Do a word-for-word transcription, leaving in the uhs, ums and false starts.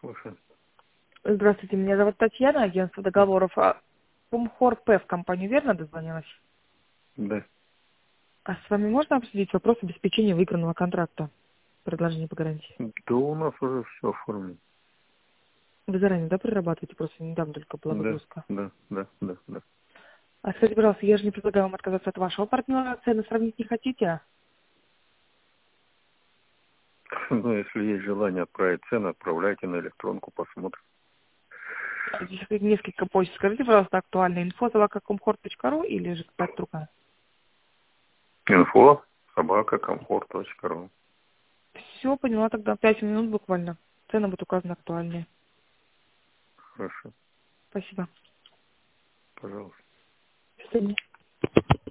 Слушай. Здравствуйте, меня зовут Татьяна, агентство договоров. А Комхор-П в компанию верно дозвонилась? Да. А с вами можно обсудить вопрос обеспечения выигранного контракта? Предложение по гарантии. Да у нас уже все оформлено. Вы заранее, да, прорабатываете? Просто недавно только была Да, выгрузка. да, да, да, да. А скажите, пожалуйста, я же не предлагаю вам отказаться от вашего партнера. Цены сравнить не хотите? Ну, если есть желание отправить цены, отправляйте на электронку, посмотрим. Здесь несколько почт. Скажите, пожалуйста, актуально. Инфо собака комхорт точка ру или же какая-то другая? Инфо, собака, комфорт точка ру. Все, поняла тогда. Пять минут буквально. Цены будут указаны актуальные. Хорошо, Спасибо. пожалуйста. До свидания.